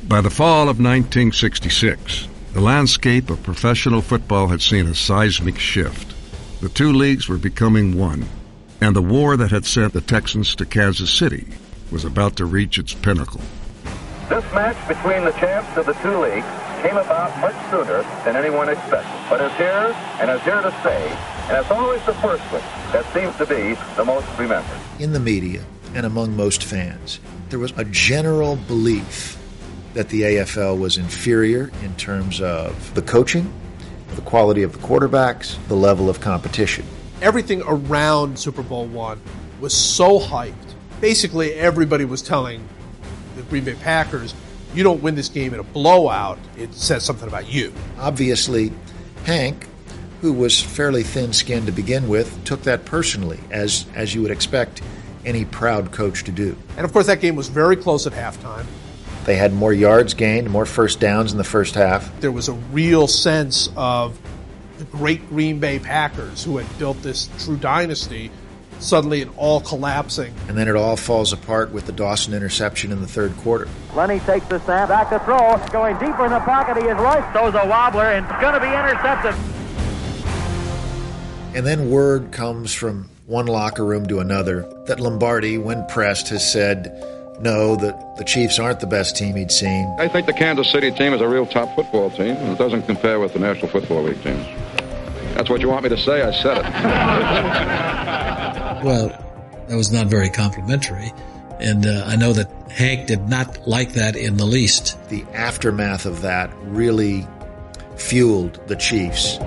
By the fall of 1966, the landscape of professional football had seen a seismic shift. The two leagues were becoming one, and the war that had sent the Texans to Kansas City was about to reach its pinnacle. This match between the champs of the two leagues came about much sooner than anyone expected, but is here and is here to stay, and it's always the first one that seems to be the most remembered. In the media and among most fans, there was a general belief that the AFL was inferior in terms of the coaching, the quality of the quarterbacks, the level of competition. Everything around Super Bowl I was so hyped. Basically, everybody was telling the Green Bay Packers, you don't win this game in a blowout, it says something about you. Obviously, Hank, who was fairly thin-skinned to begin with, took that personally, as you would expect any proud coach to do. And of course, that game was very close at halftime. They had more yards gained, more first downs in the first half. There was a real sense of the great Green Bay Packers, who had built this true dynasty, suddenly it all collapsing. And then it all falls apart with the Dawson interception in the third quarter. Lenny takes the snap, back to throw, going deeper in the pocket, he is right, throws a wobbler, and it's going to be intercepted. And then word comes from one locker room to another that Lombardi, when pressed, has said, no, that the Chiefs aren't the best team he'd seen. I think the Kansas City team is a real top football team, and it doesn't compare with the National Football League teams. That's what you want me to say, I said it. Well, that was not very complimentary, and I know that Hank did not like that in the least. The aftermath of that really fueled the Chiefs.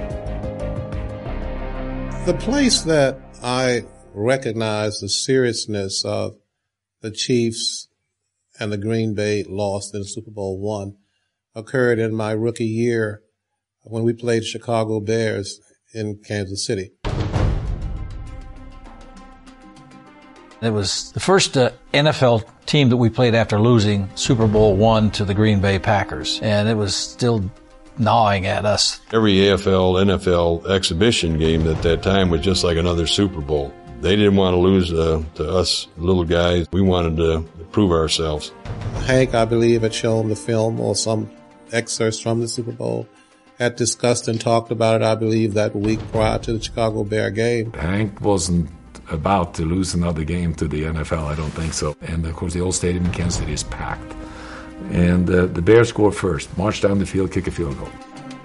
The place that I recognize the seriousness of the Chiefs and the Green Bay loss in Super Bowl I occurred in my rookie year when we played Chicago Bears in Kansas City. It was the first NFL team that we played after losing Super Bowl I to the Green Bay Packers, and it was still gnawing at us. Every AFL, NFL exhibition game at that time was just like another Super Bowl. They didn't want to lose to us little guys. We wanted to prove ourselves. Hank, I believe, had shown the film or some excerpts from the Super Bowl, had discussed and talked about it, I believe, that week prior to the Chicago Bear game. Hank wasn't about to lose another game to the NFL, I don't think so. And of course, the old stadium in Kansas City is packed. And the Bears score first, march down the field, kick a field goal.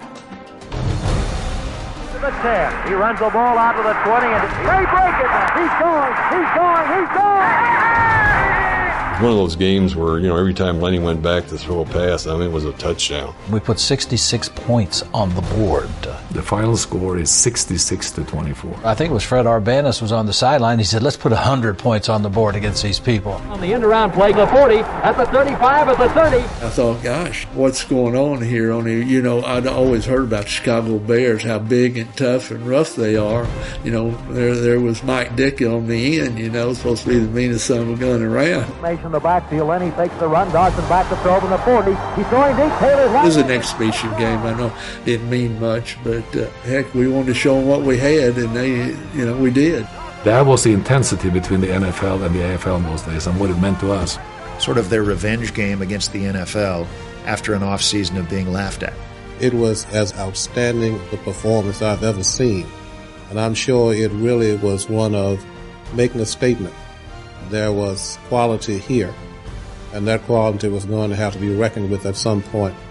To the 10, he runs the ball out to the 20, and they break it. He's going. One of those games where, every time Lenny went back to throw a pass, it was a touchdown. We put 66 points on the board. The final score is 66-24. I think it was Fred Arbanis was on the sideline. He said, let's put 100 points on the board against these people. On the end-around play, the 40, at the 35, at the 30. I thought, gosh, what's going on here? I'd always heard about Chicago Bears, how big and tough and rough they are. There was Mike Dickey on the end, supposed to be the meanest son of a gun around. In the backfield, Lenny takes the run, Dawson back to throw from the 40. He's throwing deep, Taylor's right. This is an exhibition game. I know it didn't mean much, but heck, we wanted to show them what we had, and we did. That was the intensity between the NFL and the AFL in those days, and what it meant to us. Sort of their revenge game against the NFL after an off-season of being laughed at. It was as outstanding a performance I've ever seen, and I'm sure it really was one of making a statement. There was quality here, and that quality was going to have to be reckoned with at some point.